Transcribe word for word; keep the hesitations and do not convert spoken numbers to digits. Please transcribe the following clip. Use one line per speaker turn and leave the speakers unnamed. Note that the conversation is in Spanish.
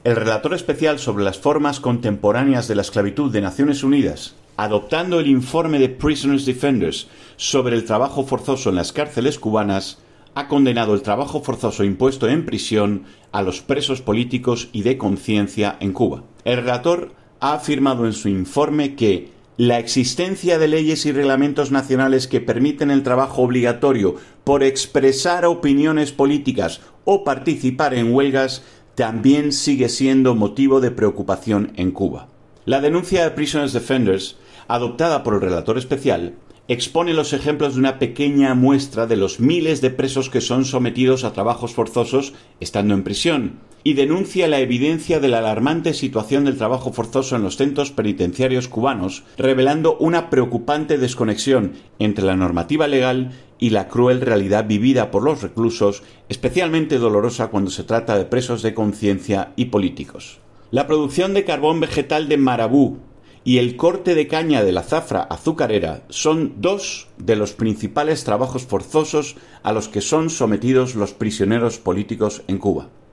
El relator especial sobre las formas contemporáneas de la esclavitud de Naciones Unidas, adoptando el informe de Prisoners Defenders sobre el trabajo forzoso en las cárceles cubanas, ha condenado el trabajo forzoso impuesto en prisión a los presos políticos y de conciencia en Cuba. El relator ha afirmado en su informe que la existencia de leyes y reglamentos nacionales que permiten el trabajo obligatorio por expresar opiniones políticas o participar en huelgas también sigue siendo motivo de preocupación en Cuba. La denuncia de Prisoners Defenders, adoptada por el relator especial, expone los ejemplos de una pequeña muestra de los miles de presos que son sometidos a trabajos forzosos estando en prisión, y denuncia la evidencia de la alarmante situación del trabajo forzoso en los centros penitenciarios cubanos, revelando una preocupante desconexión entre la normativa legal y la cruel realidad vivida por los reclusos, especialmente dolorosa cuando se trata de presos de conciencia y políticos. La producción de carbón vegetal de Marabú y el corte de caña de la zafra azucarera son dos de los principales trabajos forzosos a los que son sometidos los prisioneros políticos en Cuba.